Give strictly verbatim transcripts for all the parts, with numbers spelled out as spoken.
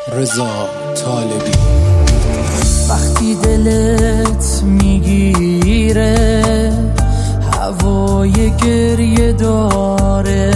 رضا طالبی. وقتی دلت میگیره هوای گریه داره،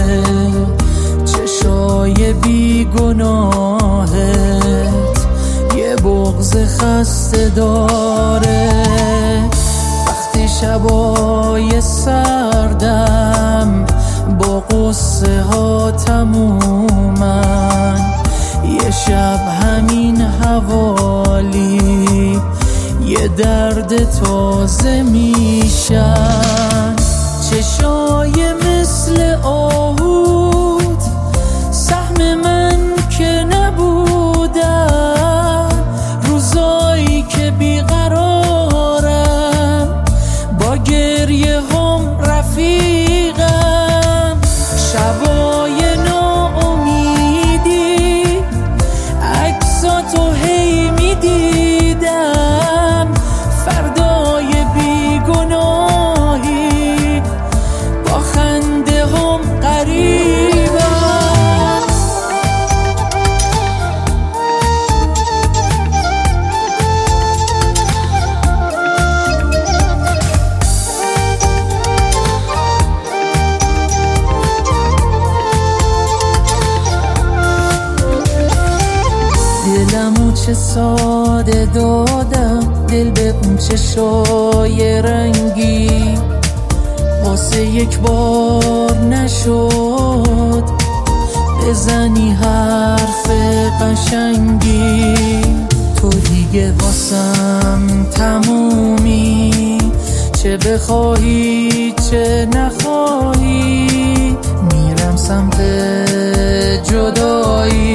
چشای بیگناهت یه بغض خسته داره. وقتی شبای سردم با قصه ها تمومن، یه شب همین حوالی یه درد تازه میشن. چشای مثل آهود سهم من که نبودن، روزایی که بیقرارم با گریه هم رفیقم. شبای ناامیدی عکساتو هی میدیدم، فردای بیگناهی با خنده هم قریبم. دلمو چه ساده دادم، دل به اون چشای رنگی، واسه یک بار نشد بزنی حرف قشنگی. تو دیگه واسم تمومی، چه بخواهی چه نخواهی، میرم سمت جدایی.